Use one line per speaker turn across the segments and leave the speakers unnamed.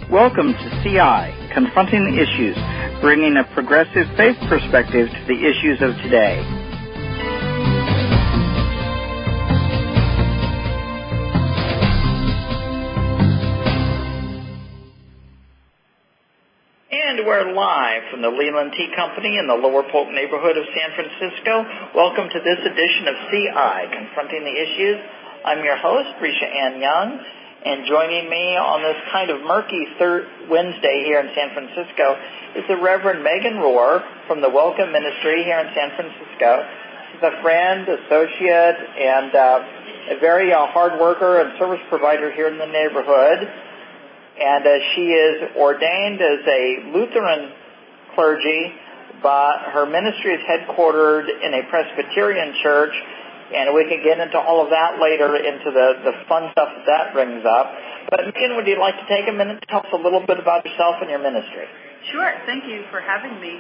Welcome to CI, Confronting the Issues, bringing a progressive faith perspective to the issues of today. And we're live from the Leland Tea Company in the Lower Polk neighborhood of San Francisco. Welcome to this edition of CI, Confronting the Issues. I'm your host, Risha Ann Young. And joining me on this kind of murky third Wednesday here in San Francisco is the Reverend Megan Rohr from the Welcome Ministry here in San Francisco. She's a friend, associate, and a very hard worker and service provider here in the neighborhood. And she is ordained as a Lutheran clergy, but her ministry is headquartered in a Presbyterian church. And we can get into all of that later, into the fun stuff that brings up. But Megan, would you like to take a minute to tell us a little bit about yourself and your ministry?
Sure. Thank you for having me.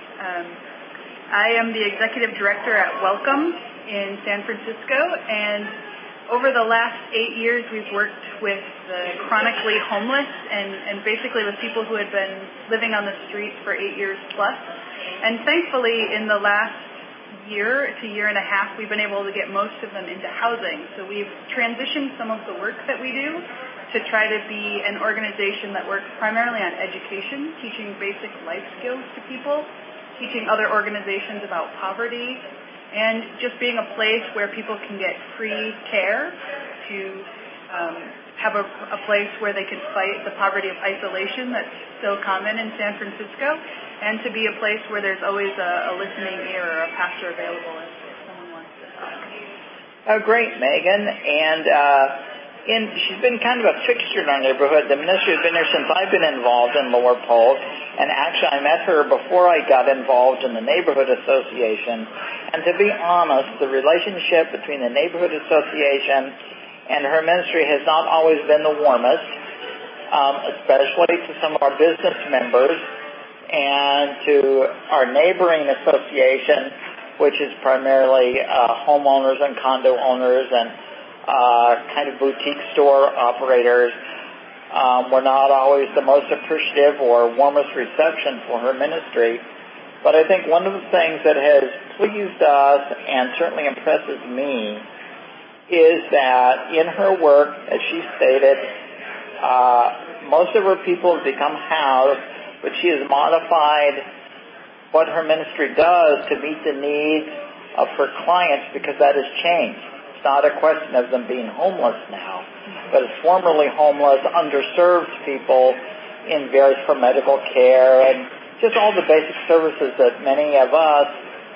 I am the executive director at Welcome in San Francisco, and over the last 8 years, we've worked with the chronically homeless and basically with people who had been living on the streets for 8 years plus. And thankfully, in the last year to year and a half, we've been able to get most of them into housing. So we've transitioned some of the work that we do to try to be an organization that works primarily on education, teaching basic life skills to people, teaching other organizations about poverty, and just being a place where people can get free care, to have a place where they can fight the poverty of isolation that's so common in San Francisco, and to be a place where there's always a listening ear or a pastor available if someone wants to talk.
Oh, great, Megan. And she's been kind of a fixture in our neighborhood. The ministry has been here since I've been involved in Lower Polk. And actually, I met her before I got involved in the neighborhood association. And to be honest, the relationship between the neighborhood association and her ministry has not always been the warmest, especially to some of our business members and to our neighboring association, which is primarily homeowners and condo owners and kind of boutique store operators. We're not always the most appreciative or warmest reception for her ministry. But I think one of the things that has pleased us and certainly impresses me is that in her work, as she stated, most of her people have become housed, but she has modified what her ministry does to meet the needs of her clients, because that has changed. It's not a question of them being homeless now, but it's formerly homeless, underserved people in various for medical care and just all the basic services that many of us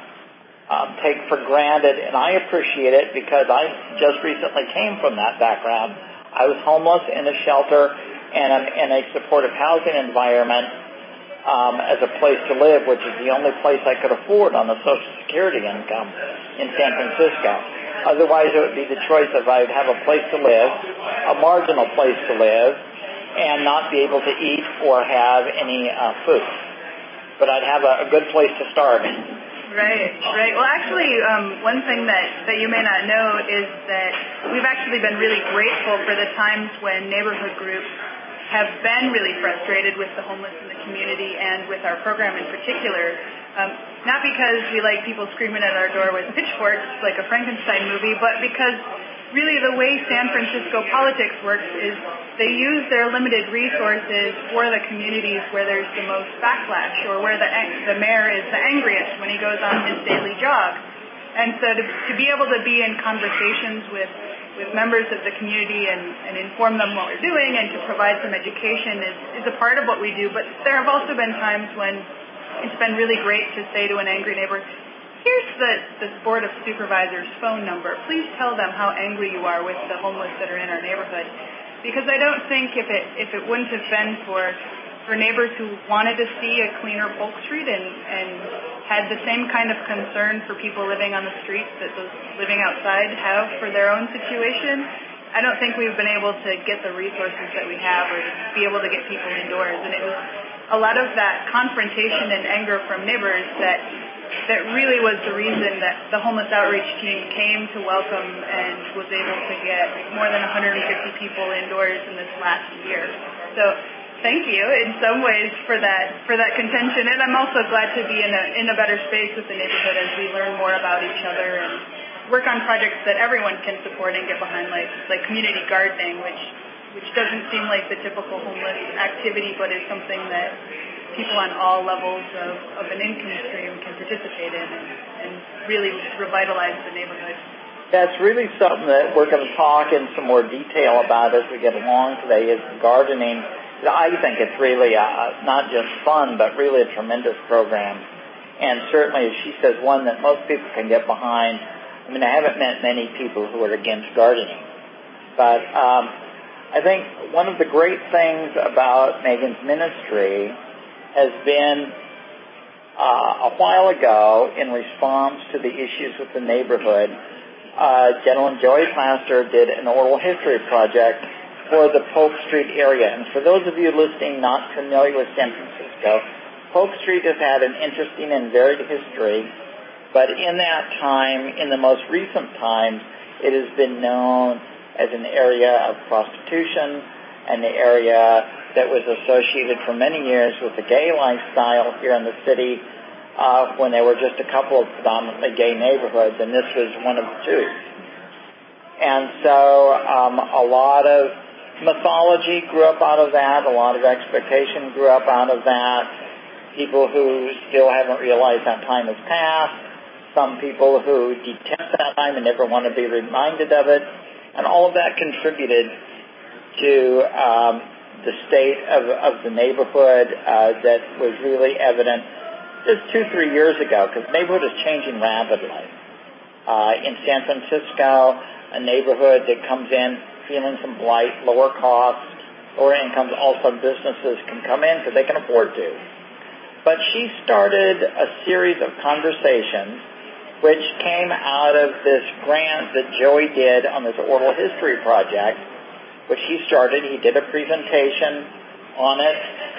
take for granted. And I appreciate it because I just recently came from that background. I was homeless in a shelter and in a supportive housing environment as a place to live, which is the only place I could afford on the Social Security income in San Francisco. Otherwise, it would be the choice of I'd have a place to live, a marginal place to live, and not be able to eat or have any food. But I'd have a good place to start.
Right. Well, actually, one thing that you may not know is that we've actually been really grateful for the times when neighborhood groups have been really frustrated with the homeless in the community and with our program in particular. Not because we like people screaming at our door with pitchforks like a Frankenstein movie, but because really the way San Francisco politics works is they use their limited resources for the communities where there's the most backlash, or where the mayor is the angriest when he goes on his daily jog. And so to be able to be in conversations with members of the community and inform them what we're doing and to provide some education is a part of what we do. But there have also been times when it's been really great to say to an angry neighbor, here's the Board of Supervisors phone number. Please tell them how angry you are with the homeless that are in our neighborhood. Because I don't think if it wouldn't have been for neighbors who wanted to see a cleaner Polk Street and had the same kind of concern for people living on the streets that those living outside have for their own situation, I don't think we've been able to get the resources that we have or to be able to get people indoors. And it was a lot of that confrontation and anger from neighbors that really was the reason that the homeless outreach team came to Welcome and was able to get more than 150 people indoors in this last year. So Thank you in some ways for that contention, and I'm also glad to be in a better space with the neighborhood as we learn more about each other and work on projects that everyone can support and get behind, like community gardening, which doesn't seem like the typical homeless activity, but is something that people on all levels of an income stream can participate in and really revitalize the neighborhood.
That's really something that we're going to talk in some more detail about as we get along today, is gardening. I think it's really not just fun, but really a tremendous program. And certainly, as she says, one that most people can get behind. I mean, I haven't met many people who are against gardening. But I think one of the great things about Megan's ministry has been a while ago, in response to the issues with the neighborhood, Gentleman Joey Plaster did an oral history project for the Polk Street area. And for those of you listening not familiar with San Francisco, Polk Street has had an interesting and varied history, but in that time, in the most recent times, it has been known as an area of prostitution, an area that was associated for many years with the gay lifestyle here in the city, when there were just a couple of predominantly gay neighborhoods, and this was one of the two. And so a lot of mythology grew up out of that, a lot of expectation grew up out of that, people who still haven't realized that time has passed, some people who detest that time and never want to be reminded of it, and all of that contributed to the state of the neighborhood that was really evident just 2-3 years ago, because the neighborhood is changing rapidly. In San Francisco, a neighborhood that comes in feeling some blight, lower costs, lower incomes, also businesses can come in because they can afford to. But she started a series of conversations which came out of this grant that Joey did on this oral history project, which he started. He did a presentation on it.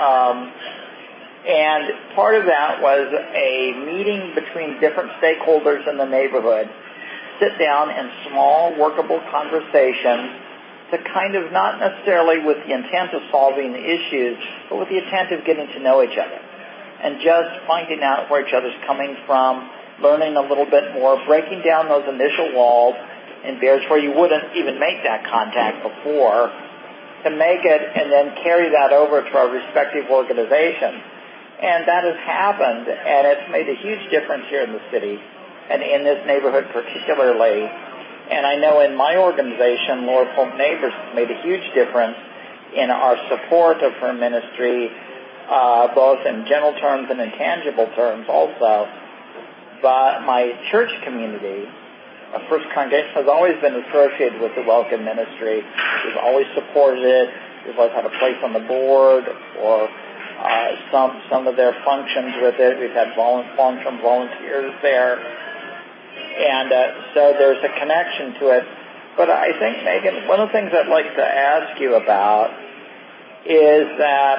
And part of that was a meeting between different stakeholders in the neighborhood, sit down in small, workable conversations to kind of not necessarily with the intent of solving the issues, but with the intent of getting to know each other and just finding out where each other's coming from, learning a little bit more, breaking down those initial walls and barriers where you wouldn't even make that contact before, to make it and then carry that over to our respective organizations. And that has happened, and it's made a huge difference here in the city, and in this neighborhood particularly. And I know in my organization, Lower Polk Neighbors, has made a huge difference in our support of her ministry, both in general terms and in tangible terms also. But my church community, First Congregation, has always been associated with the Welcome Ministry. We've always supported it. We've always had a place on the board or some of their functions with it. We've had long-term volunteers there. And so there's a connection to it. But I think, Megan, one of the things I'd like to ask you about is that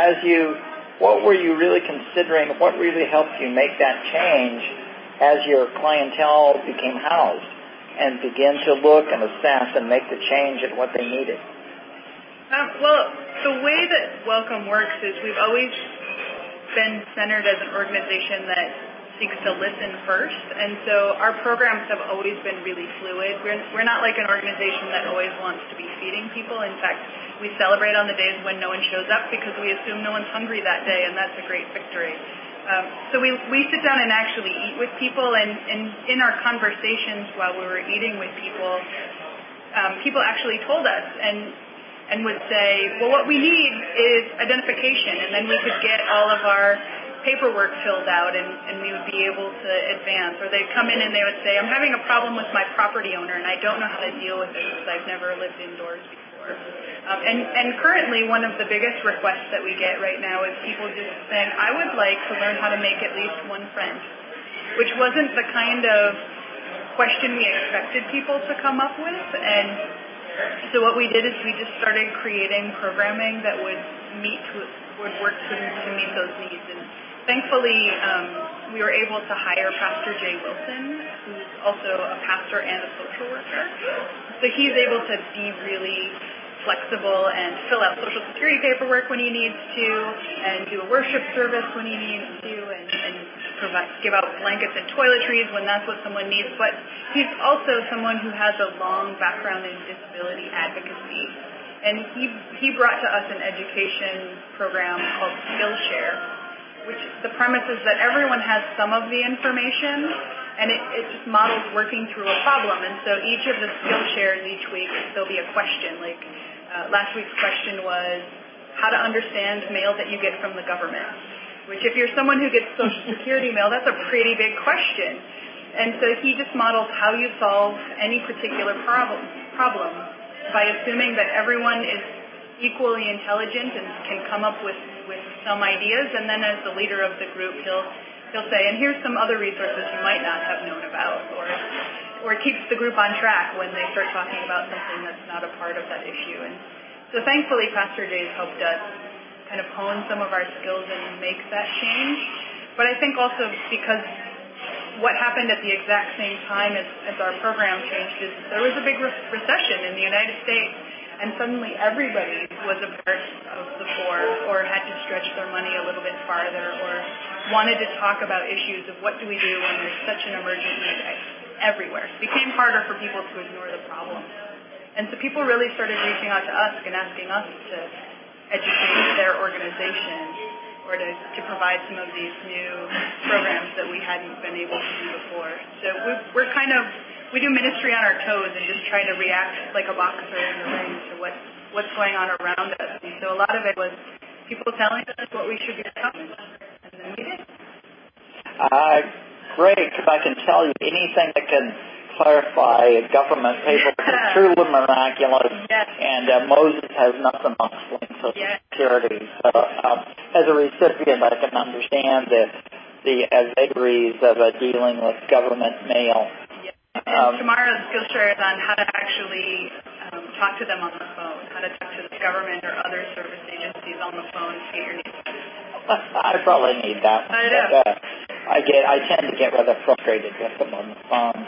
what were you really considering, what really helped you make that change as your clientele became housed and begin to look and assess and make the change at what they needed?
Well, the way that Welcome works is we've always been centered as an organization that seeks to listen first, and so our programs have always been really fluid. We're not like an organization that always wants to be feeding people. In fact, we celebrate on the days when no one shows up because we assume no one's hungry that day, and that's a great victory. So we sit down and actually eat with people, and in our conversations while we were eating with people, people actually told us and would say, well, what we need is identification, and then we could get all of our paperwork filled out and we would be able to advance. Or they'd come in and they would say, I'm having a problem with my property owner and I don't know how to deal with it because I've never lived indoors before. And currently one of the biggest requests that we get right now is people just saying, I would like to learn how to make at least one friend, which wasn't the kind of question we expected people to come up with. And so what we did is we just started creating programming that would work to meet those needs. And thankfully, we were able to hire Pastor Jay Wilson, who's also a pastor and a social worker. So he's able to be really flexible and fill out Social Security paperwork when he needs to, and do a worship service when he needs to, and give out blankets and toiletries when that's what someone needs. But he's also someone who has a long background in disability advocacy. And he brought to us an education program called Skillshare, which the premise is that everyone has some of the information, and it just models working through a problem. And so each of the Skillshares each week, there'll be a question. Like last week's question was how to understand mail that you get from the government, which if you're someone who gets Social Security mail, that's a pretty big question. And so he just models how you solve any particular problem by assuming that everyone is equally intelligent and can come up with some ideas, and then as the leader of the group, he'll say, and here's some other resources you might not have known about, or it keeps the group on track when they start talking about something that's not a part of that issue. And so thankfully, Pastor Jay's helped us kind of hone some of our skills and make that change. But I think also because what happened at the exact same time as our program changed is there was a big recession in the United States, and suddenly everybody was a part of the poor or had to stretch their money a little bit farther or wanted to talk about issues of what do we do when there's such an emergent need everywhere. It became harder for people to ignore the problem. And so people really started reaching out to us and asking us to educate their organization or to provide some of these new programs that we hadn't been able to do before. So we do ministry on our toes and just try to react like a boxer in the ring to what's going on around us. And so a lot of it was people telling us what we should be doing, and then we did.
Great, because I can tell you anything that can clarify government paperwork is truly miraculous, and Moses has nothing on Social Security. So as a recipient, I can understand the vagaries of dealing with government mail.
And tomorrow's Skillshare is on how to actually talk to them on the phone, how to talk to the government or other service agencies on the phone to get your needs.
I probably need that.
I know.
I tend to get rather frustrated with them on the phone,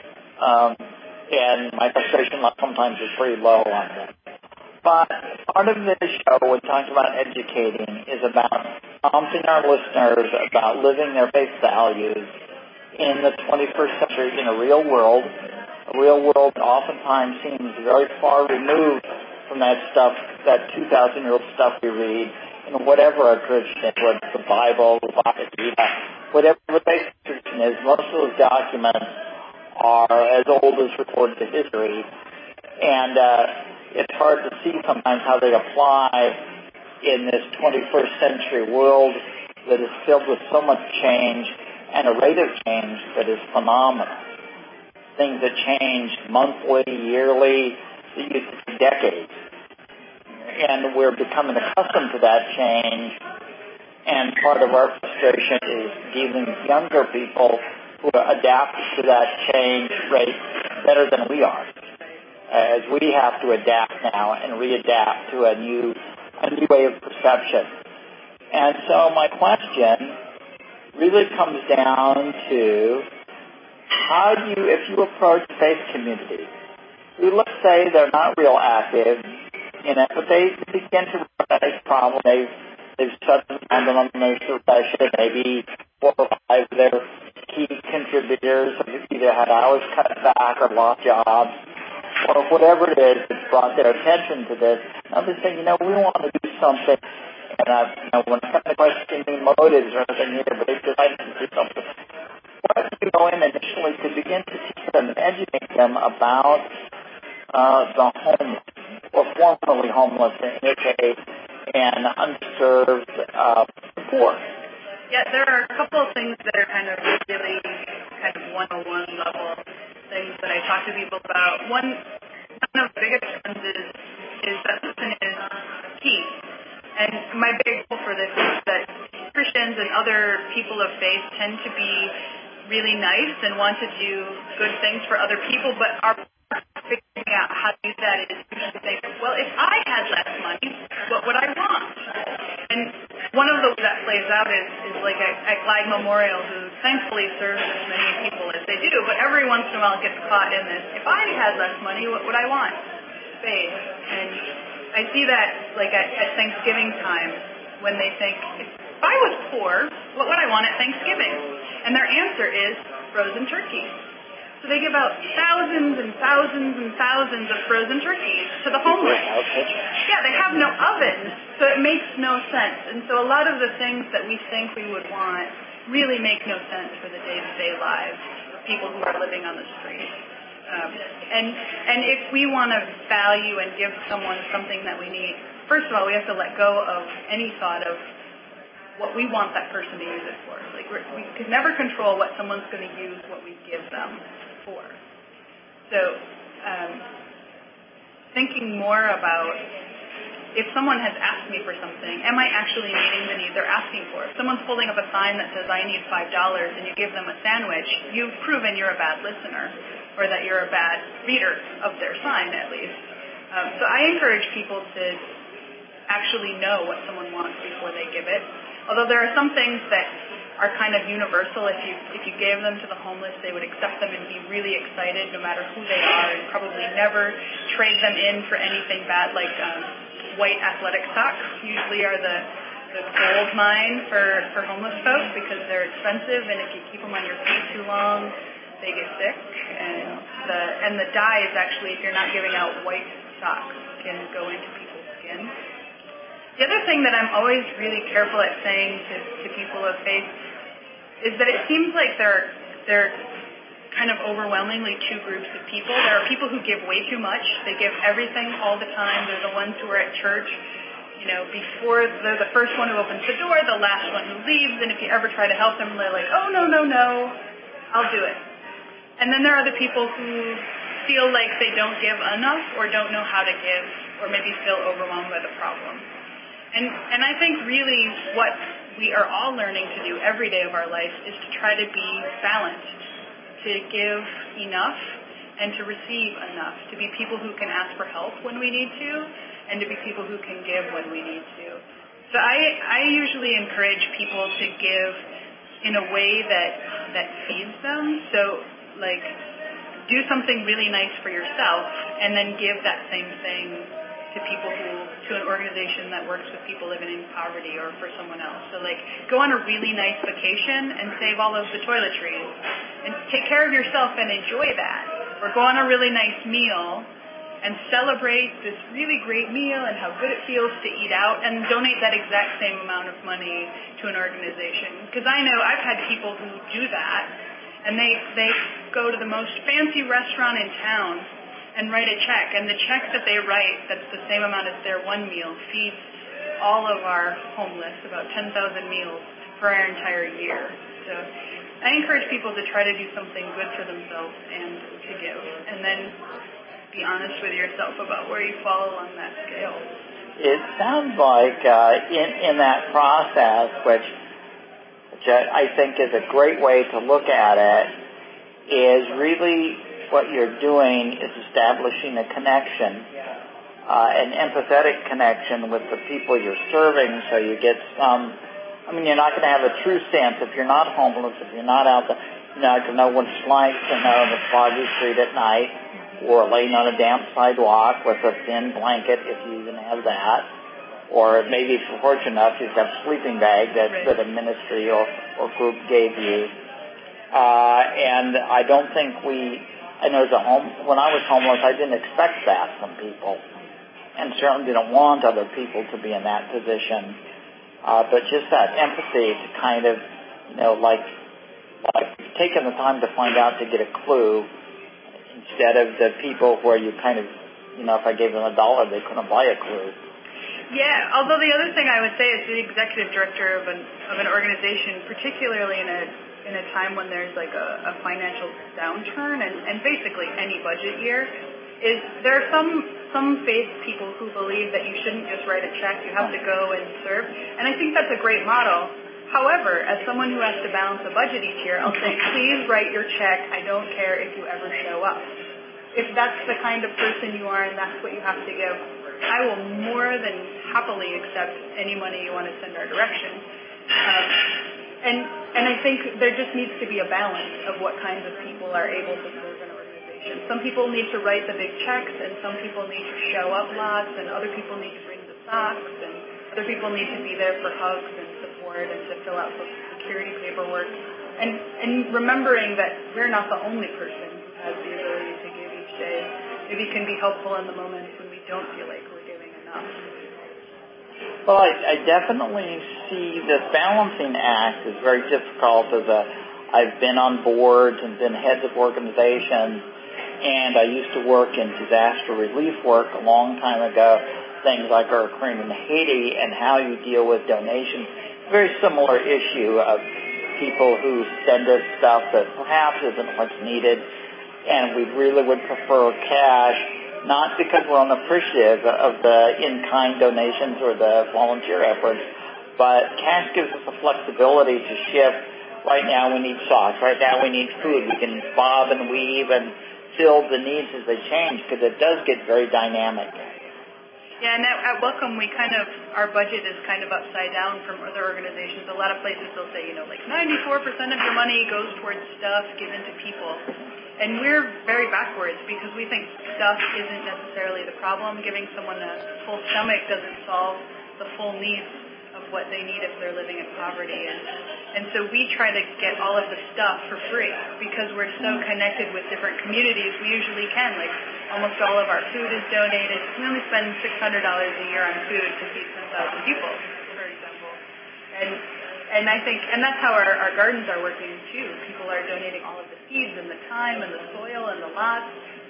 and my frustration level sometimes is pretty low on them. But part of this show, we're talking about educating, is about prompting our listeners about living their faith values in the 21st century in a real world that oftentimes seems very far removed from that stuff, that 2,000-year-old stuff we read in whatever a tradition is, whether it's the Bible, the Bhagavad Gita, whatever the basic tradition is. Most of those documents are as old as recorded history, and it's hard to see sometimes how they apply in this 21st century world that is filled with so much change and a rate of change that is phenomenal. Things that change monthly, yearly, decades. And we're becoming accustomed to that change, and part of our frustration is dealing with younger people who adapt to that change rate better than we are, as we have to adapt now and readapt to a new way of perception. And so my question really comes down to how do you, if you approach faith community, who let's say they're not real active in it, but they begin to realize problem. They've shut down on their profession. Maybe 4 or 5 of their key contributors have either had hours cut back or lost jobs, or whatever it is that's brought their attention to this. I'm just saying, we want to do something. And when it comes to questioning motives or anything here, but they decided to do something. What do you go in initially to begin to teach them and educate them about the homeless, or formerly homeless in this case, and underserved poor?
Yeah, there are a couple of things that are kind of really kind of 101 level things that I talk to people about. One of the biggest ones is that listen is key. And my big goal for this is that Christians and other people of faith tend to be really nice and want to do good things for other people, but our figuring out how to do that is usually saying, well, if I had less money, what would I want? And one of those that plays out is like at Glide Memorial, who thankfully serves as many people as they do, but every once in a while gets caught in this, if I had less money, what would I want? Faith. And I see that like at Thanksgiving time when they think, if I was poor, what would I want at Thanksgiving? And their answer is frozen turkey. So they give out thousands and thousands and thousands of frozen turkeys to the homeless. Yeah, they have no oven, so it makes no sense. And so a lot of the things that we think we would want really make no sense for the day-to-day lives of people who are living on the street. And if we want to value and give someone something that we need, first of all, we have to let go of any thought of what we want that person to use it for. Like we could never control what someone's going to use what we give them for. So thinking more about if someone has asked me for something, am I actually meeting the need they're asking for? If someone's holding up a sign that says, I need $5, and you give them a sandwich, you've proven you're a bad listener, or that you're a bad reader of their sign, at least. So I encourage people to actually know what someone wants before they give it. Although there are some things that are kind of universal. If you gave them to the homeless, they would accept them and be really excited no matter who they are, and probably never trade them in for anything bad, like white athletic socks usually are the gold mine for homeless folks because they're expensive, and if you keep them on your feet too long, they get sick. And the dye is actually, if you're not giving out white socks, can go into people's skin. The other thing that I'm always really careful at saying to people of faith is that it seems like there are kind of overwhelmingly two groups of people. There are people who give way too much. They give everything all the time. They're the ones who are at church, before they're the first one who opens the door, the last one who leaves, and if you ever try to help them, they're like, oh, no, I'll do it. And then there are the people who feel like they don't give enough or don't know how to give or maybe feel overwhelmed by the problem. And I think really what we are all learning to do every day of our life is to try to be balanced, to give enough and to receive enough, to be people who can ask for help when we need to, and to be people who can give when we need to. So I usually encourage people to give in a way that feeds them. So like do something really nice for yourself and then give that same thing to an organization that works with people living in poverty or for someone else. So like go on a really nice vacation and save all of the toiletries and take care of yourself and enjoy that. Or go on a really nice meal and celebrate this really great meal and how good it feels to eat out and donate that exact same amount of money to an organization. Because I know I've had people who do that and they go to the most fancy restaurant in town and write a check, and the check that they write, that's the same amount as their one meal, feeds all of our homeless, about 10,000 meals for our entire year. So I encourage people to try to do something good for themselves and to give, and then be honest with yourself about where you fall along that scale.
It sounds like in that process, which I think is a great way to look at it, is really what you're doing is establishing a connection, an empathetic connection with the people you're serving, so you get you're not going to have a true sense if you're not homeless, if you're not out there, you're not going to know what it's like to know on the foggy street at night, or laying on a damp sidewalk with a thin blanket, if you even have that, or maybe if you're fortunate enough, you've got a sleeping bag that a ministry or group gave you. And I don't think I know when I was homeless, I didn't expect that from people, and certainly didn't want other people to be in that position. But just that empathy to kind of, like taking the time to find out to get a clue, instead of the people where you kind of, if I gave them $1, they couldn't buy a clue.
Yeah, although the other thing I would say is the executive director of an organization, particularly in a time when there's like a financial downturn and basically any budget year, is there are some faith people who believe that you shouldn't just write a check, you have to go and serve. And I think that's a great model. However, as someone who has to balance a budget each year, I'll say, please write your check. I don't care if you ever show up. If that's the kind of person you are and that's what you have to give, I will more than happily accept any money you want to send our direction. And I think there just needs to be a balance of what kinds of people are able to serve an organization. organizations. Some people need to write the big checks, and some people need to show up lots, and other people need to bring the socks, and other people need to be there for hugs and support and to fill out social security paperwork. And remembering that we're not the only person who has the ability to give each day, maybe can be helpful in the moments when we don't feel like we're giving enough.
Well, I definitely see this balancing act is very difficult. I've been on boards and been heads of organizations, and I used to work in disaster relief work a long time ago, things like are occurring in Haiti and how you deal with donations. Very similar issue of people who send us stuff that perhaps isn't what's needed, and we really would prefer cash, not because we're unappreciative of the in-kind donations or the volunteer efforts, but cash gives us the flexibility to shift. Right now we need socks. Right now we need food. We can bob and weave and fill the needs as they change, because it does get very dynamic.
Yeah, and at Welcome, our budget is kind of upside down from other organizations. A lot of places they'll say, 94% of your money goes towards stuff given to people. And we're very backwards because we think stuff isn't necessarily the problem. Giving someone a full stomach doesn't solve the full needs of what they need if they're living in poverty. And so we try to get all of the stuff for free because we're so connected with different communities. We usually can. Like, almost all of our food is donated. We only spend $600 a year on food to feed 10,000 people, for example. And I think, and that's how our gardens are working too. People are donating all of the seeds and the time and the soil and the lots.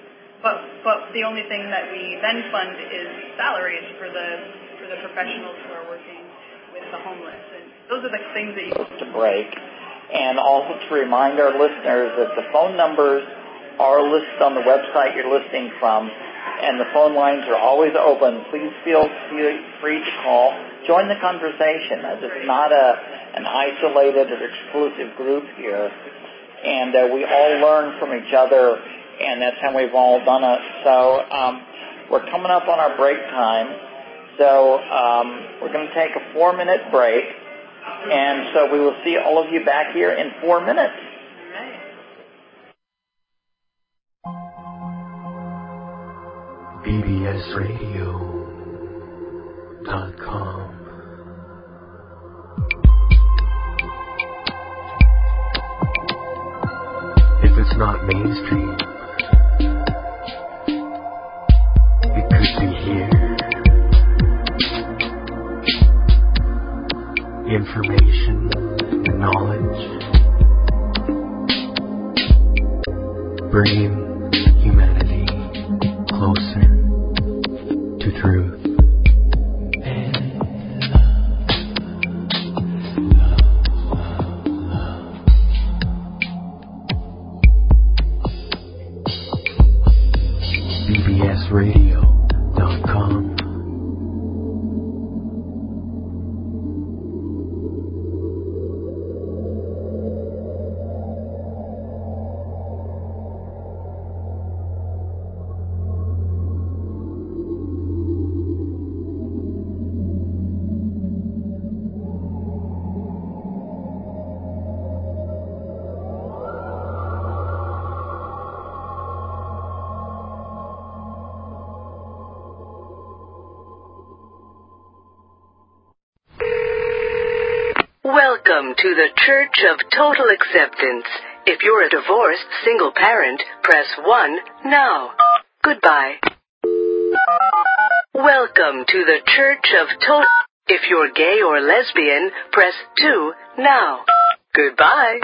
But the only thing that we then fund is salaries for the professionals who are working with the homeless. And those are the things that you have
to break. And also to remind our listeners that the phone numbers are listed on the website you're listening from, and the phone lines are always open. Please feel free to call. Join the conversation. This is not an isolated or exclusive group here. And we all learn from each other, and that's how we've all done it. So we're coming up on our break time. So we're going to take a 4-minute break. And so we will see all of you back here in 4 minutes.
bbsradio.com. If it's not mainstream, it could be here. Information and knowledge, bringing humanity closer to truth. bbsradio.com.
Welcome to the Church of Total Acceptance. If you're a divorced single parent, press 1 now. Goodbye. Welcome to the Church of Total. If you're gay or lesbian, press 2 now. Goodbye.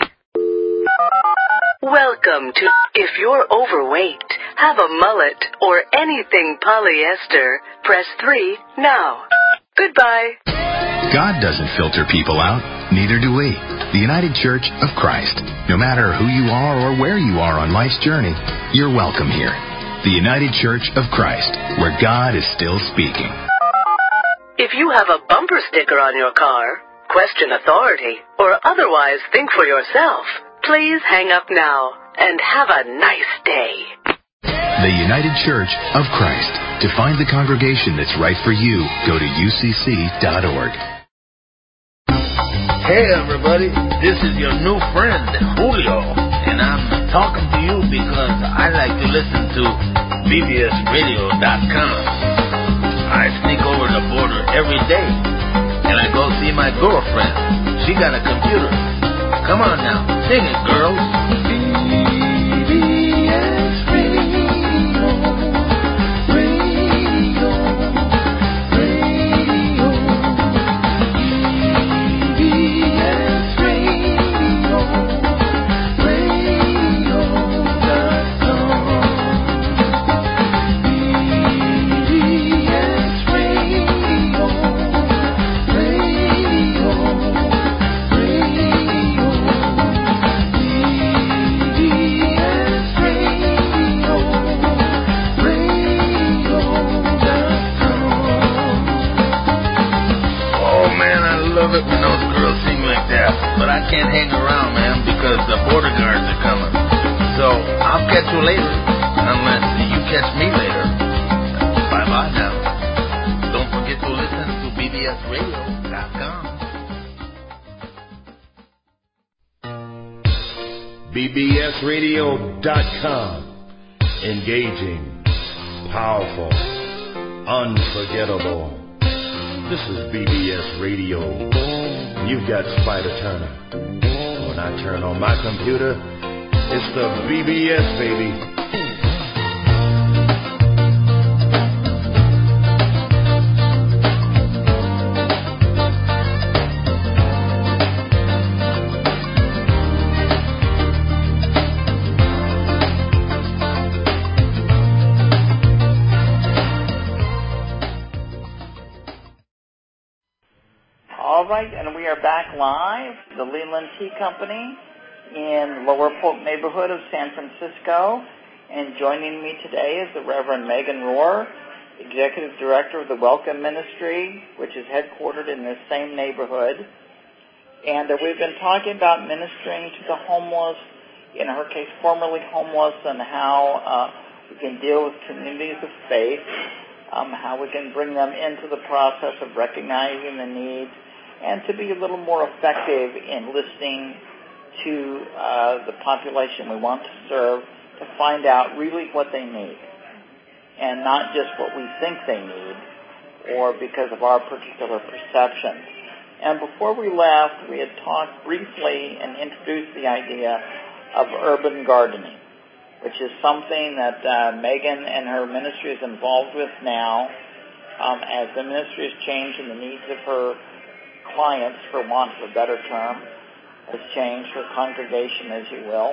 Welcome to. If you're overweight, have a mullet, or anything polyester, press 3 now. Goodbye.
God doesn't filter people out, neither do we. The United Church of Christ. No matter who you are or where you are on life's journey, you're welcome here. The United Church of Christ, where God is still speaking.
If you have a bumper sticker on your car, question authority, or otherwise think for yourself, please hang up now and have a nice day.
The United Church of Christ. To find the congregation that's right for you, go to ucc.org.
Hey everybody, this is your new friend, Julio, and I'm talking to you because I like to listen to bbsradio.com. I sneak over the border every day, and I go see my girlfriend. She got a computer. Come on now, sing it, girls. BBS Radio, radio, radio. BBS Radio, radio.com. BBS Radio, radio, radio. Love it when those girls sing like that, but I can't hang around, man, because the border guards are coming. So I'll catch you later, unless you catch me later. Bye-bye now. Don't forget to listen to bbsradio.com.
bbsradio.com. Engaging, powerful, unforgettable. This is BBS Radio. You've got Spider Turner. When I turn on my computer, it's the BBS, baby.
All right, and we are back live, the Leland Tea Company in Lower Polk neighborhood of San Francisco. And joining me today is the Reverend Megan Rohr, Executive Director of the Welcome Ministry, which is headquartered in this same neighborhood. And we've been talking about ministering to the homeless, in her case, formerly homeless, and how we can deal with communities of faith, how we can bring them into the process of recognizing the needs, and to be a little more effective in listening to the population we want to serve, to find out really what they need, and not just what we think they need, or because of our particular perceptions. And before we left, we had talked briefly and introduced the idea of urban gardening, which is something that Megan and her ministry is involved with now, as the ministry has changed and the needs of her clients, for want of a better term, has changed, her congregation, as you will.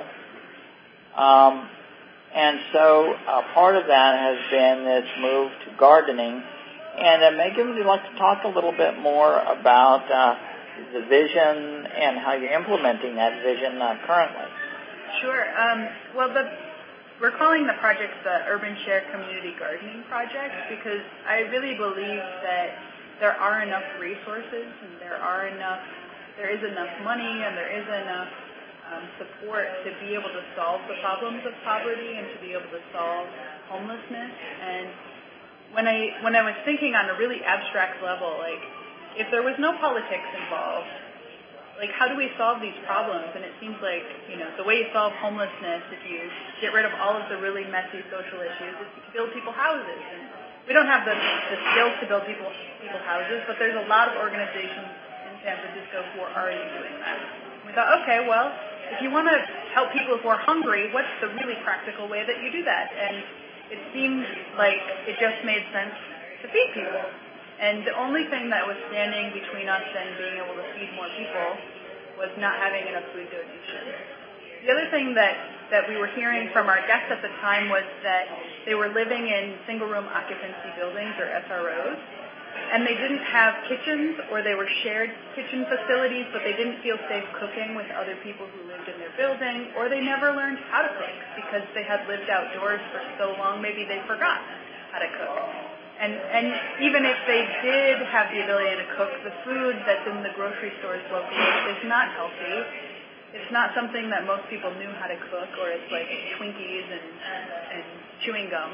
And so part of that has been this move to gardening. And Megan, would you like to talk a little bit more about the vision and how you're implementing that vision currently?
Sure. We're calling the project the Urban Share Community Gardening Project because I really believe that there are enough resources and there is enough money and there is enough support to be able to solve the problems of poverty and to be able to solve homelessness. And when I was thinking on a really abstract level, like if there was no politics involved, like how do we solve these problems? And it seems like, the way you solve homelessness, if you get rid of all of the really messy social issues, is to build people houses. And we don't have the skills to build people houses, but there's a lot of organizations in San Francisco who are already doing that. We thought, okay, well, if you want to help people who are hungry, what's the really practical way that you do that? And it seemed like it just made sense to feed people. And the only thing that was standing between us and being able to feed more people was not having enough food donations. The other thing that we were hearing from our guests at the time was that they were living in single-room occupancy buildings, or SROs, and they didn't have kitchens, or they were shared kitchen facilities, but they didn't feel safe cooking with other people who lived in their building, or they never learned how to cook because they had lived outdoors for so long, maybe they forgot how to cook. And even if they did have the ability to cook, the food that's in the grocery stores locally is not healthy. It's not something that most people knew how to cook, or it's like Twinkies and chewing gum.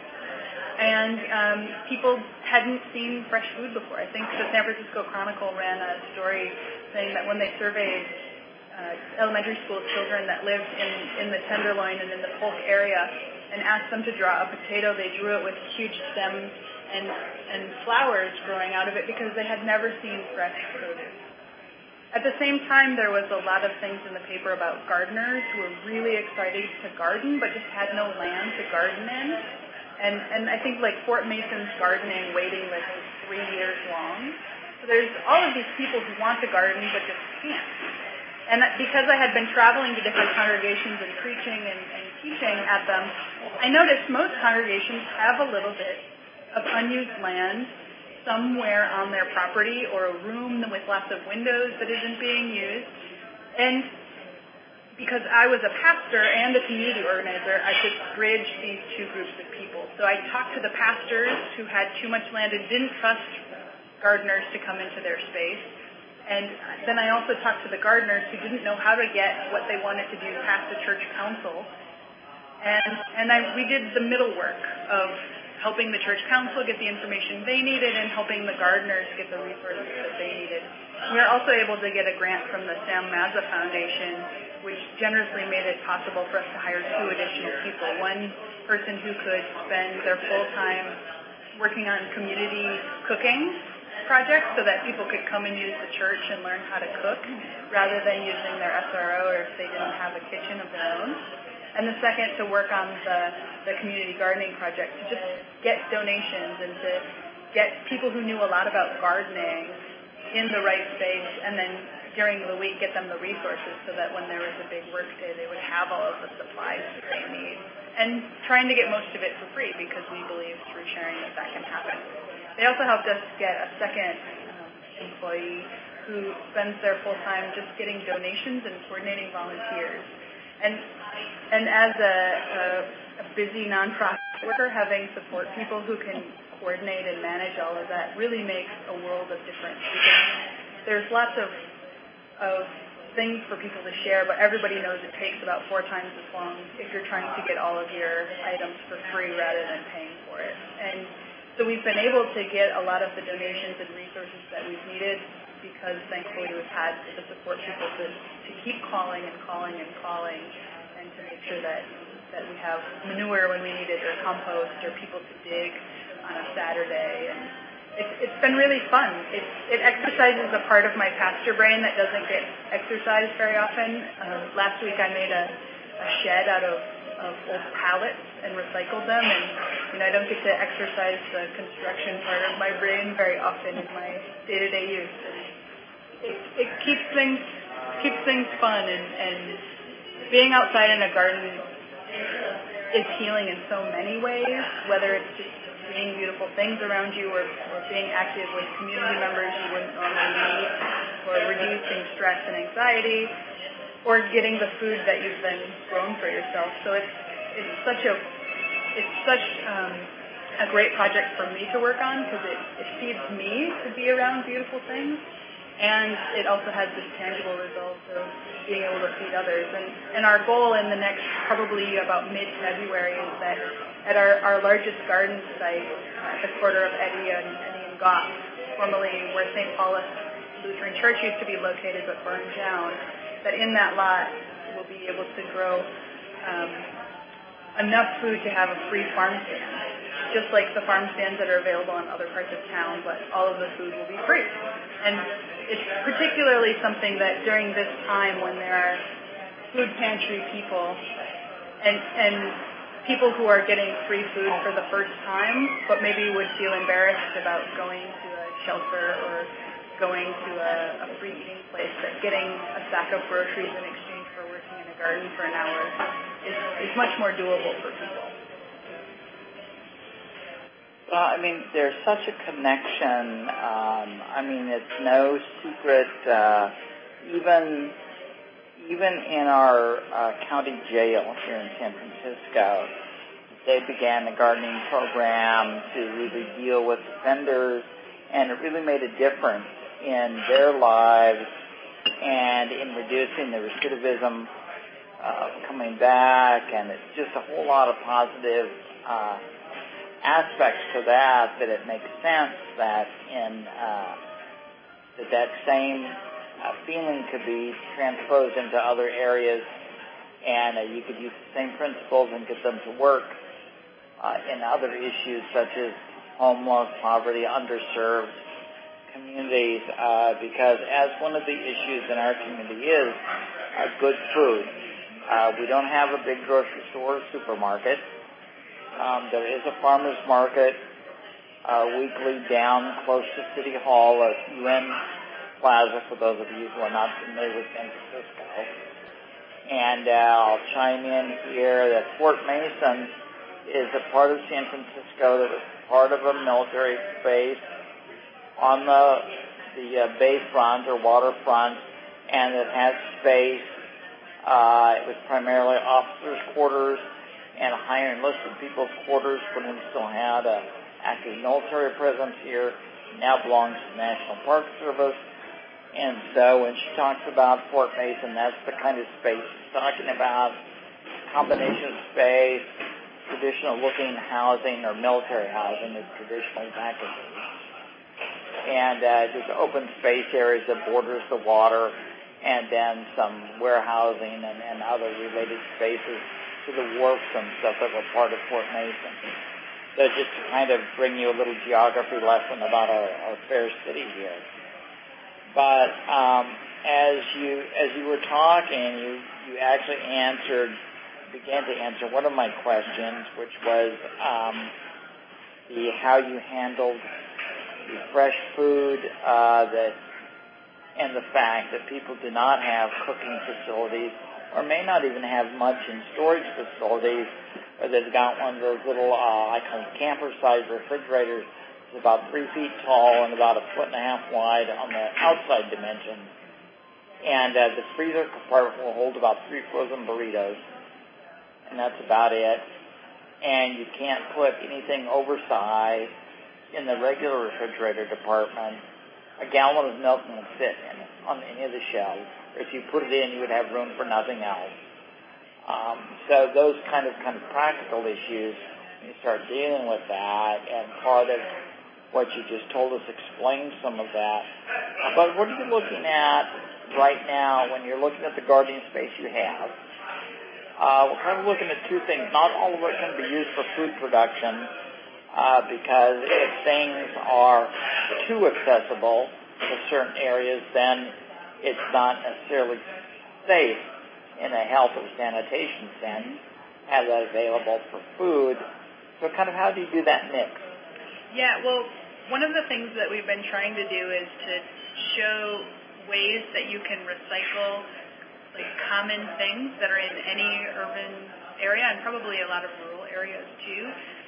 And people hadn't seen fresh food before. I think the San Francisco Chronicle ran a story saying that when they surveyed elementary school children that lived in the Tenderloin and in the Polk area and asked them to draw a potato. They drew it with huge stems and flowers growing out of it because they had never seen fresh produce. At the same time, there was a lot of things in the paper about gardeners who were really excited to garden but just had no land to garden in. And I think like Fort Mason's gardening waiting list is 3 years long. So there's all of these people who want to garden but just can't. And because I had been traveling to different congregations and preaching and teaching at them, I noticed most congregations have a little bit of unused land somewhere on their property or a room with lots of windows that isn't being used. And because I was a pastor and a community organizer, I could bridge these two groups of people. So I talked to the pastors who had too much land and didn't trust gardeners to come into their space. And then I also talked to the gardeners who didn't know how to get what they wanted to do past the church council. And we did the middle work of helping the church council get the information they needed and helping the gardeners get the resources that they needed. We were also able to get a grant from the Sam Mazza Foundation, which generously made it possible for us to hire 2 additional people. One person who could spend their full time working on community cooking projects so that people could come and use the church and learn how to cook rather than using their SRO or if they didn't have a kitchen of their own. And the second to work on the community gardening project, to just get donations and to get people who knew a lot about gardening in the right space, and then during the week get them the resources so that when there was a big work day they would have all of the supplies that they need. And trying to get most of it for free because we believe through sharing that can happen. They also helped us get a second employee who spends their full time just getting donations and coordinating volunteers. And as a busy nonprofit worker, having support people who can coordinate and manage all of that really makes a world of difference. Because there's lots of things for people to share, but everybody knows it takes about 4 times as long if you're trying to get all of your items for free rather than paying for it. And so we've been able to get a lot of the donations and resources that we've needed because thankfully we've had the support people to keep calling and calling and calling and to make sure that we have manure when we need it or compost or people to dig on a Saturday. And it's been really fun. It exercises a part of my pastor brain that doesn't get exercised very often. Last week I made a shed out of old pallets and recycled them, and I don't get to exercise the construction part of my brain very often in my day-to-day use. And it keeps things fun, and being outside in a garden is healing in so many ways, whether it's just seeing beautiful things around you or being active with community members you wouldn't normally meet, or reducing stress and anxiety, or getting the food that you've been grown for yourself. So it's such a great project for me to work on because it feeds me to be around beautiful things, and it also has this tangible result of being able to feed others. And our goal in the next probably about mid-February is that at our largest garden site, the quarter of Eddy and Goff, formerly where St. Paul's Lutheran Church used to be located but burned down, that in that lot we'll be able to grow enough food to have a free farm stand, just like the farm stands that are available in other parts of town, but all of the food will be free. And it's particularly something that during this time when there are food pantry people and people who are getting free food for the first time, but maybe would feel embarrassed about going to a shelter or going to a free eating place, that getting a sack of groceries in exchange for working in a garden for an hour is much more doable for people.
Well, I mean, there's such a connection. I mean, it's no secret, even in our county jail here in San Francisco, they began a gardening program to really deal with offenders, and it really made a difference in their lives and in reducing the recidivism coming back, and it's just a whole lot of positive aspects to that it makes sense that in that same feeling could be transposed into other areas, and you could use the same principles and get them to work in other issues such as homeless, poverty, underserved communities, because as one of the issues in our community is good food. We don't have a big grocery store or supermarket. There is a farmer's market weekly down close to City Hall at UN Plaza, for those of you who are not familiar with San Francisco. And I'll chime in here that Fort Mason is a part of San Francisco that was part of a military base on the bayfront or waterfront, and it has space. It was primarily officers' quarters and higher enlisted people's quarters when we still had an active military presence here. It now belongs to the National Park Service. And so when she talks about Fort Mason, that's the kind of space she's talking about. Combination of space, traditional-looking housing or military housing is traditional back in the day. And just open space areas that borders the water, and then some warehousing and other related spaces to the wharfs and stuff that were part of Fort Mason. So just to kind of bring you a little geography lesson about our fair city here. But as you were talking, you actually began to answer one of my questions, which was how you handled the fresh food and the fact that people do not have cooking facilities or may not even have much in storage facilities, or they've got one of those little, I call them camper-sized refrigerators. It's about 3 feet tall and about 1.5 feet wide on the outside dimensions. And the freezer compartment will hold about 3 frozen burritos, and that's about it. And you can't put anything oversized in the regular refrigerator department. A gallon of milk won't fit on any of the shelves. If you put it in, you would have room for nothing else. So those kind of practical issues, you start dealing with that, and part of what you just told us explains some of that. But what are you looking at right now when you're looking at the gardening space you have? We're kind of looking at two things. Not all of it can be used for food production, because if things are too accessible to certain areas, then it's not necessarily safe in a health or sanitation sense to have that available for food. So kind of how do you do that mix?
Yeah, well, one of the things that we've been trying to do is to show ways that you can recycle like common things that are in any urban area and probably a lot of rural areas too,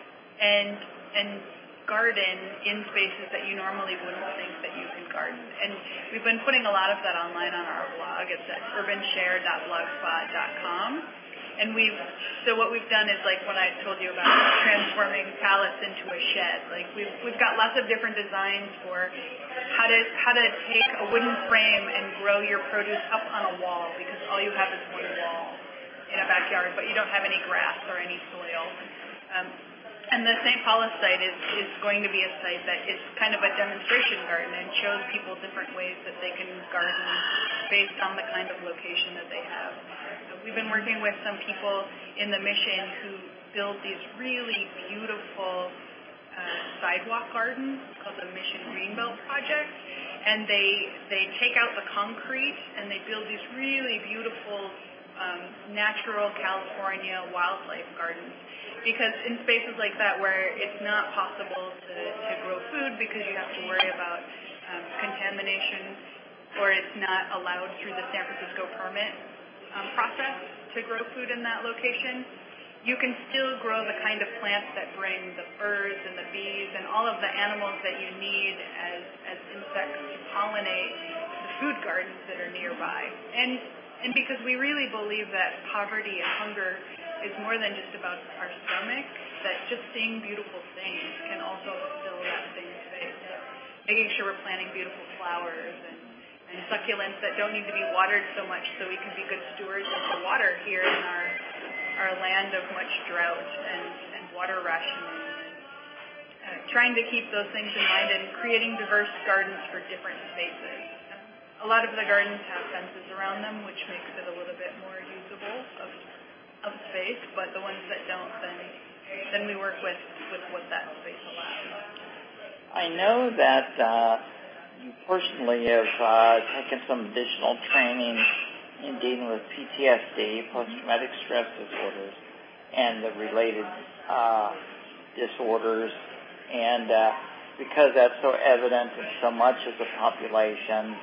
and garden in spaces that you normally wouldn't think that you can garden. And we've been putting a lot of that online on our blog. It's at urbanshare.blogspot.com. And so what we've done is like what I told you about transforming pallets into a shed. Like we've got lots of different designs for how to take a wooden frame and grow your produce up on a wall, because all you have is one wall in a backyard, but you don't have any grass or any soil. And the St. Paulus site is going to be a site that is kind of a demonstration garden and shows people different ways that they can garden based on the kind of location that they have. We've been working with some people in the mission who build these really beautiful sidewalk gardens called the Mission Greenbelt Project, and they take out the concrete and they build these really beautiful natural California wildlife gardens. Because in spaces like that where it's not possible to grow food because you have to worry about contamination, or it's not allowed through the San Francisco permit process to grow food in that location, you can still grow the kind of plants that bring the birds and the bees and all of the animals that you need as insects to pollinate the food gardens that are nearby. And because we really believe that poverty and hunger is more than just about our stomach, that just seeing beautiful things can also fill that same space. Making sure we're planting beautiful flowers and succulents that don't need to be watered so much, so we can be good stewards of the water here in our land of much drought and water rationing. Trying to keep those things in mind and creating diverse gardens for different spaces. A A lot of the gardens have fences around them, which makes it a little bit more usable of space, but the ones that don't, then we work with what that space allows.
I know that you personally have taken some additional training in dealing with PTSD, post-traumatic stress disorders, and the related disorders, and because that's so evident in so much of the population,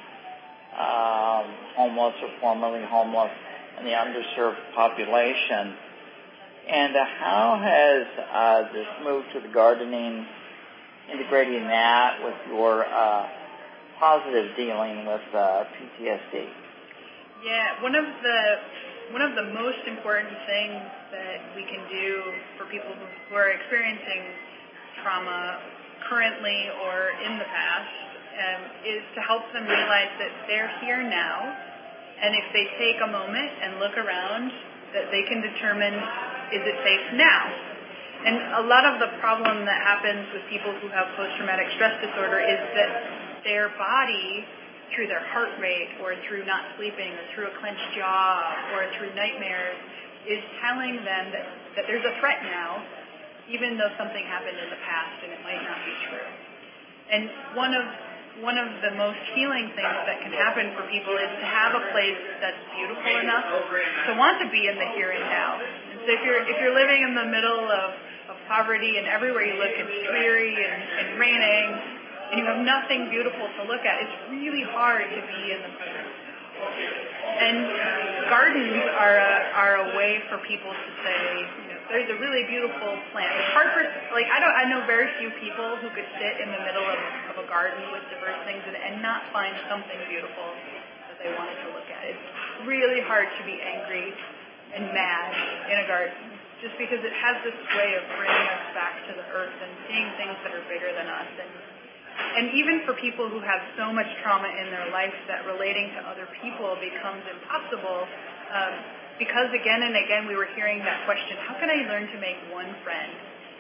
homeless or formerly homeless, and the underserved population. And how has this move to the gardening, integrating that with your positive dealing with PTSD?
Yeah, one of the most important things that we can do for people who are experiencing trauma currently or in the past is to help them realize that they're here now, and if they take a moment and look around, that they can determine, is it safe now? And a lot of the problem that happens with people who have post-traumatic stress disorder is that their body, through their heart rate or through not sleeping or through a clenched jaw or through nightmares, is telling them that there's a threat now, even though something happened in the past and it might not be true. And one of the most healing things that can happen for people is to have a place that's beautiful enough to want to be in the here and now. And so if you're living in the middle of poverty and everywhere you look it's dreary and raining and you have nothing beautiful to look at, it's really hard to be in the present. And gardens are a way for people to say, there's a really beautiful plant. It's hard for, I know very few people who could sit in the middle of a garden with diverse things and not find something beautiful that they wanted to look at. It's really hard to be angry and mad in a garden, just because it has this way of bringing us back to the earth and seeing things that are bigger than us. And even for people who have so much trauma in their life that relating to other people becomes impossible, because again and again we were hearing that question, how can I learn to make one friend?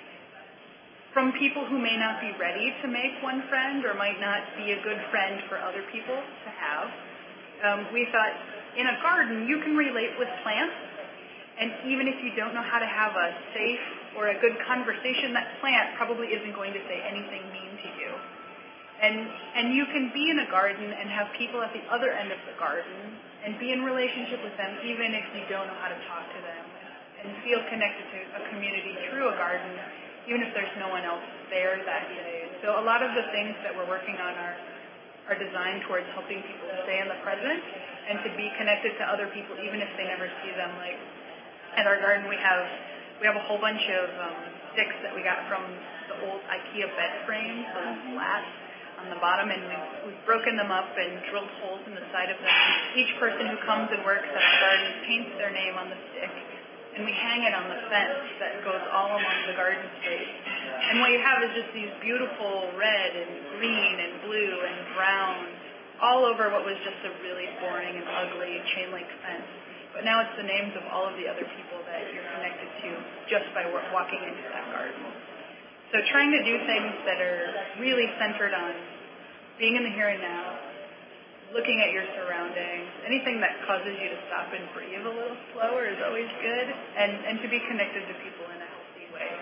From people who may not be ready to make one friend or might not be a good friend for other people to have. We thought, in a garden you can relate with plants, and even if you don't know how to have a safe or a good conversation, that plant probably isn't going to say anything mean to you. And you can be in a garden and have people at the other end of the garden and be in relationship with them even if you don't know how to talk to them, and feel connected to a community through a garden even if there's no one else there that day. So a lot of the things that we're working on are designed towards helping people stay in the present and to be connected to other people even if they never see them. Like at our garden we have a whole bunch of sticks that we got from the old IKEA bed frames, those slats on the bottom, and we've broken them up and drilled holes in the side of them. Each person who comes and works at our garden paints their name on the stick, and we hang it on the fence that goes all along the garden space. And what you have is just these beautiful red and green and blue and brown all over what was just a really boring and ugly chain link fence. But now it's the names of all of the other people that you're connected to just by walking into that garden. So trying to do things that are really centered on being in the here and now, looking at your surroundings, anything that causes you to stop and breathe a little slower is always good, and to be connected to people in a healthy way.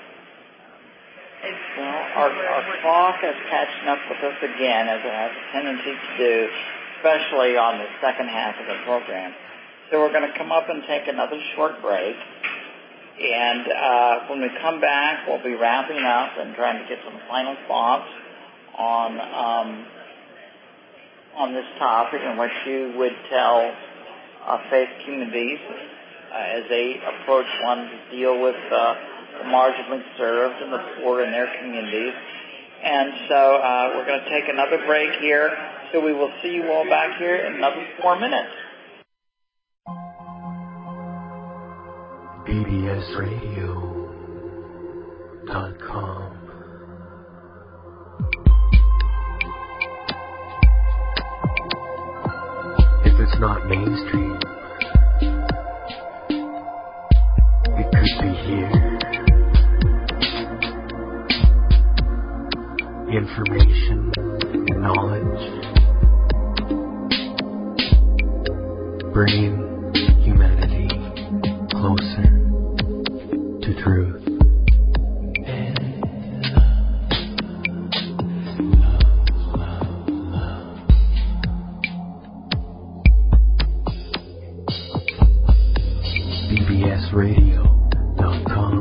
Our clock is catching up with us again, as it has a tendency to do, especially on the second half of the program. So we're going to come up and take another short break. And when we come back, we'll be wrapping up and trying to get some final thoughts on this topic and what you would tell faith communities as they approach one to deal with the marginally served and the poor in their communities. And so we're going to take another break here. So we will see you all back here in another 4 minutes.
BBSradio.com. If it's not mainstream, it could be here. Information, knowledge, bringing humanity closer to truth. BBSradio.com.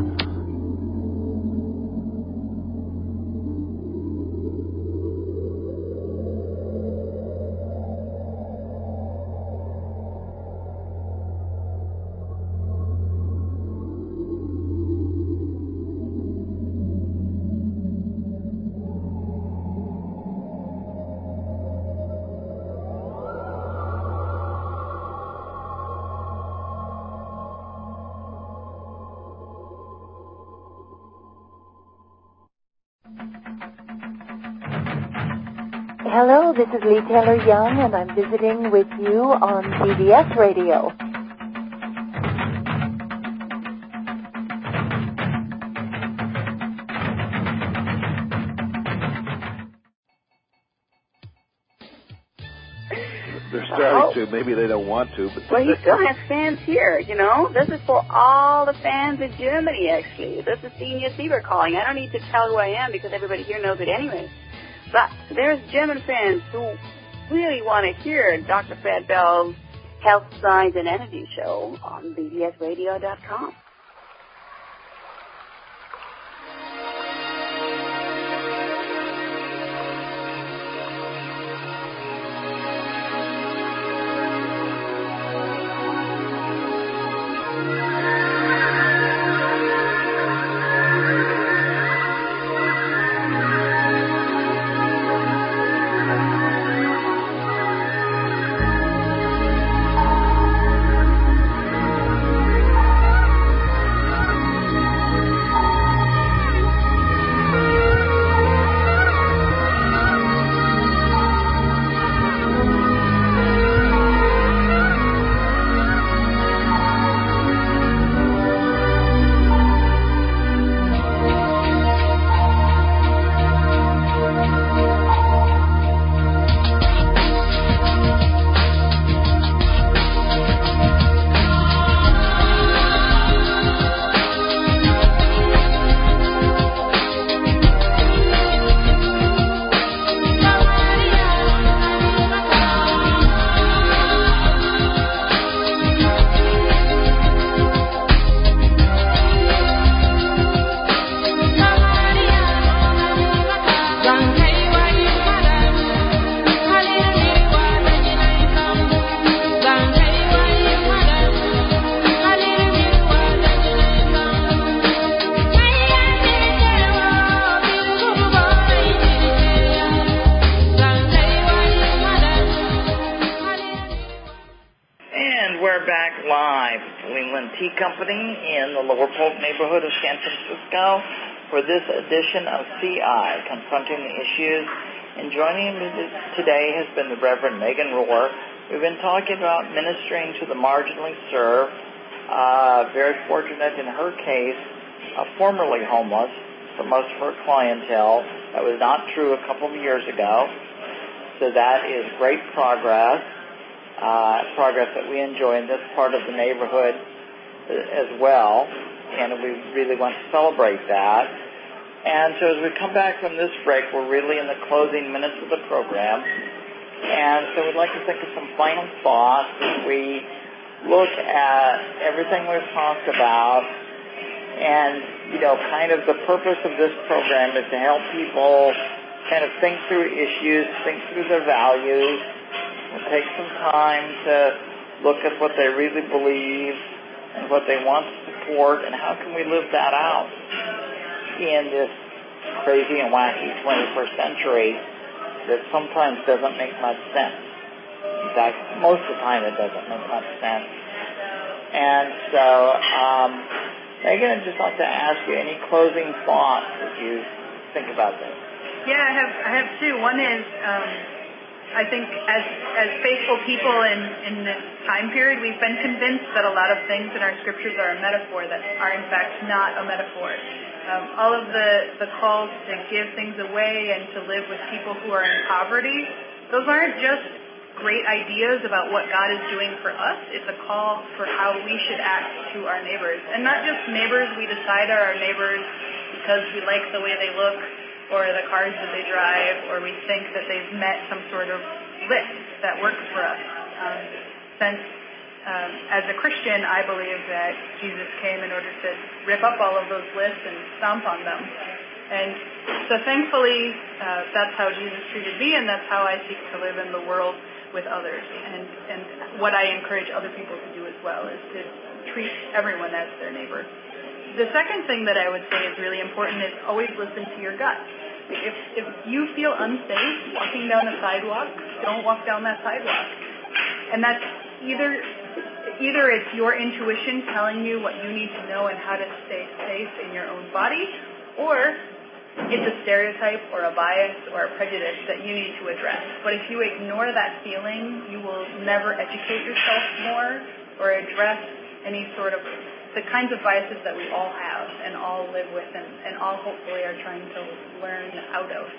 Hello, this is Lee Taylor Young, and I'm visiting with you on BBS Radio.
They're starting to. Maybe they don't want to. But
well, he still has fans here, you know. This is for all the fans in Germany, actually. This is Senior Sieber calling. I don't need to tell who I am because everybody here knows it anyway. But there's German fans who really want to hear Dr. Fred Bell's Health, Science, and Energy show on bbsradio.com.
Company in the Lower Polk neighborhood of San Francisco for this edition of CI, Confronting the Issues. And joining me today has been the Reverend Megan Rohr. We've been talking about ministering to the marginally served, very fortunate in her case, formerly homeless for most of her clientele. That was not true a couple of years ago. So that is great progress, progress that we enjoy in this part of the neighborhood as well, and we really want to celebrate that. And so as we come back from this break, we're really in the closing minutes of the program, and so we'd like to think of some final thoughts as we look at everything we've talked about. And, you know, kind of the purpose of this program is to help people kind of think through issues, think through their values, and take some time to look at what they really believe and what they want to support, and how can we live that out in this crazy and wacky 21st century that sometimes doesn't make much sense. In fact, most of the time it doesn't make much sense. And so, Megan, I'd just like to ask you, any closing thoughts as you think about this?
Yeah, I have two. One is, I think as faithful people in this time period, we've been convinced that a lot of things in our scriptures are a metaphor that are in fact not a metaphor. All of the calls to give things away and to live with people who are in poverty, those aren't just great ideas about what God is doing for us. It's a call for how we should act to our neighbors. And not just neighbors we decide are our neighbors because we like the way they look or the cars that they drive, or we think that they've met some sort of list that works for us. As a Christian, I believe that Jesus came in order to rip up all of those lists and stomp on them. And so thankfully, that's how Jesus treated me, and that's how I seek to live in the world with others. And what I encourage other people to do as well is to treat everyone as their neighbor. The second thing that I would say is really important is always listen to your gut. If you feel unsafe walking down a sidewalk, don't walk down that sidewalk. And that's either it's your intuition telling you what you need to know and how to stay safe in your own body, or it's a stereotype or a bias or a prejudice that you need to address. But if you ignore that feeling, you will never educate yourself more or address any sort of the kinds of biases that we all have and all live with and all hopefully are trying to learn out of.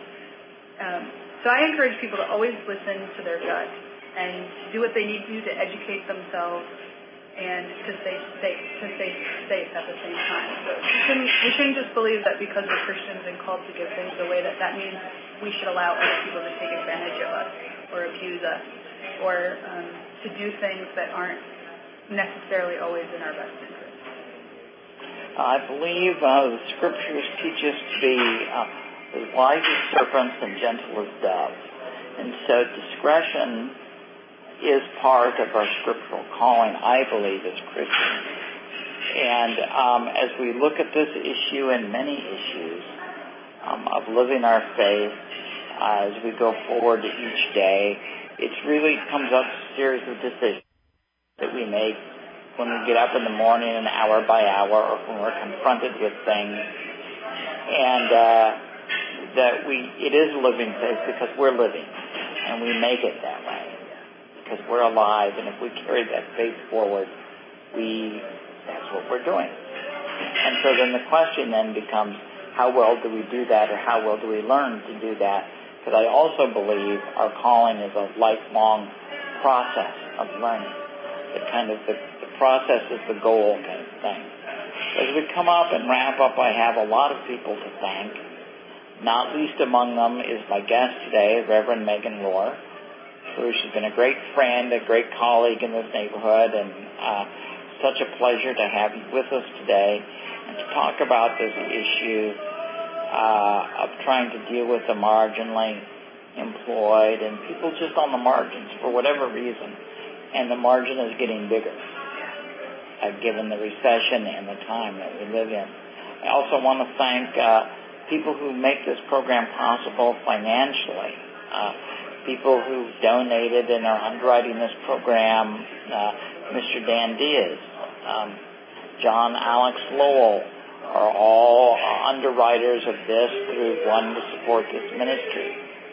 So I encourage people to always listen to their gut and do what they need to do to educate themselves and to stay safe at the same time. So we shouldn't just believe that because we're Christians and called to give things away that means we should allow other people to take advantage of us or abuse us or to do things that aren't necessarily always in our best interest.
I believe the scriptures teach us to be as wise as serpents and gentle as doves. And so discretion is part of our scriptural calling, I believe, as Christians. And as we look at this issue and many issues of living our faith as we go forward each day, it really comes up to a series of decisions that we make when we get up in the morning and hour by hour, or when we're confronted with things, and that it is living faith because we're living, and we make it that way because we're alive, and if we carry that faith forward, that's what we're doing. And so then the question then becomes, how well do we do that, or how well do we learn to do that? Because I also believe our calling is a lifelong process of learning. The process is the goal kind of thing. As we come up and wrap up, I have a lot of people to thank. Not least among them is my guest today, Reverend Megan Rohr, who she's been a great friend, a great colleague in this neighborhood, and such a pleasure to have you with us today and to talk about this issue of trying to deal with the marginally employed and people just on the margins for whatever reason. And the margin is getting bigger, given the recession and the time that we live in. I also want to thank people who make this program possible financially, people who donated and are underwriting this program, Mr. Dan Diaz, John Alex Lowell, are all underwriters of this through wanting to support this ministry.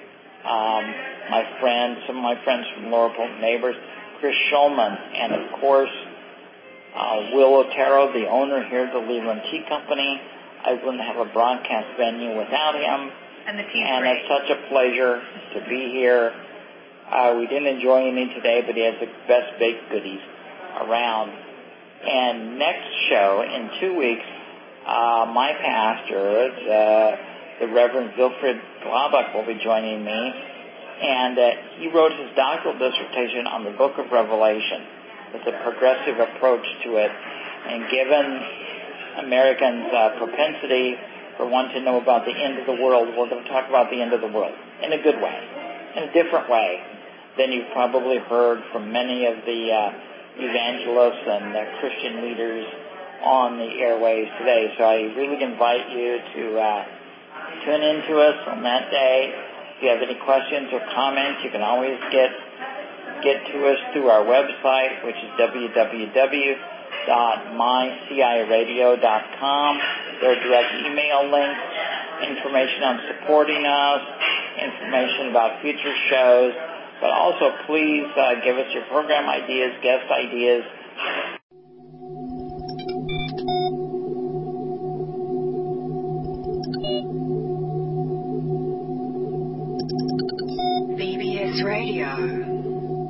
Some of my friends from Laurel Polk Neighbors, Chris Schulman, and of course, Will Otero, the owner here at the Leland Tea Company. I wouldn't have a broadcast venue without him.
And the tea's
And
great.
it's such a pleasure to be here. We didn't enjoy him today, but he has the best baked goodies around. And next show, in 2 weeks, my pastor, the Reverend Wilfred Glaubach, will be joining me. And he wrote his doctoral dissertation on the book of Revelation with a progressive approach to it. And given Americans' propensity for wanting to know about the end of the world, we're going to talk about the end of the world in a good way, in a different way than you've probably heard from many of the evangelists and Christian leaders on the airways today. So I really invite you to tune in to us on that day. If you have any questions or comments, you can always get to us through our website, which is www.myciradio.com. There are direct email links, information on supporting us, information about future shows, but also please give us your program ideas, guest ideas.
BBS Radio.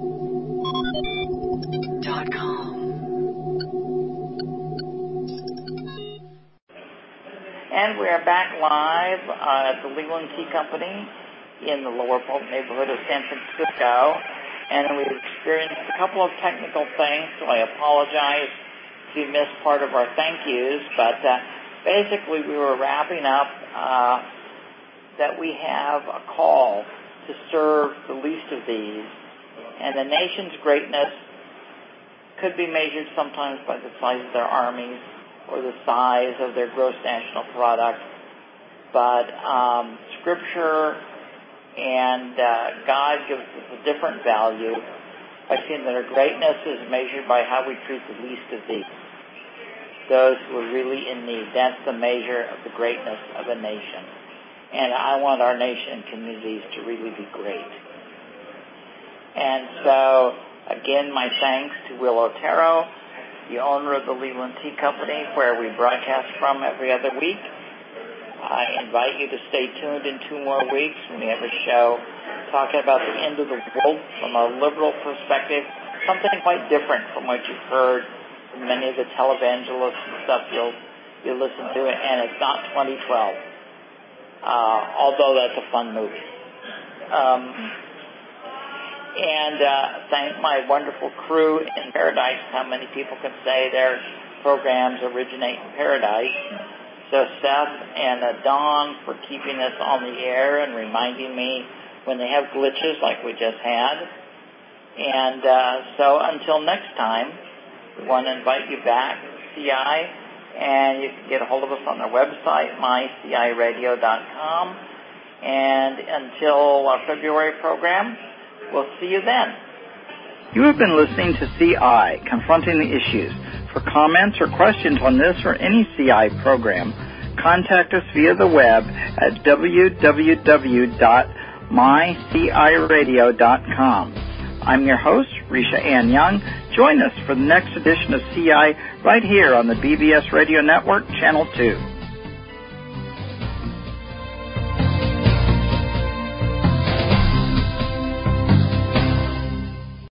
And we are back live at the Leland Tea Company in the Lower Polk neighborhood of San Francisco. And we've experienced a couple of technical things, so I apologize if you missed part of our thank yous. But basically, we were wrapping up that we have a call to serve the least of these. And the nation's greatness could be measured sometimes by the size of their armies or the size of their gross national product. But Scripture and God gives us a different value by saying that our greatness is measured by how we treat the least of these, those who are really in need. That's the measure of the greatness of a nation. And I want our nation and communities to really be great. And so, again, my thanks to Will Otero, the owner of the Leland Tea Company, where we broadcast from every other week. I invite you to stay tuned in 2 more weeks when we have a show talking about the end of the world from a liberal perspective, something quite different from what you've heard from many of the televangelists and stuff you'll listen to, and it's not 2012, although that's a fun movie. And thank my wonderful crew in Paradise. How many people can say their programs originate in Paradise? So Seth and Dawn for keeping us on the air and reminding me when they have glitches like we just had. And so until next time, we want to invite you back to CI, and you can get a hold of us on our website, myciradio.com. And until our February program, we'll see you then. You have been listening to CI, Confronting the Issues. For comments or questions on this or any CI program, contact us via the web at www.myciradio.com. I'm your host, Risha Ann Young. Join us for the next edition of CI right here on the BBS Radio Network, Channel 2.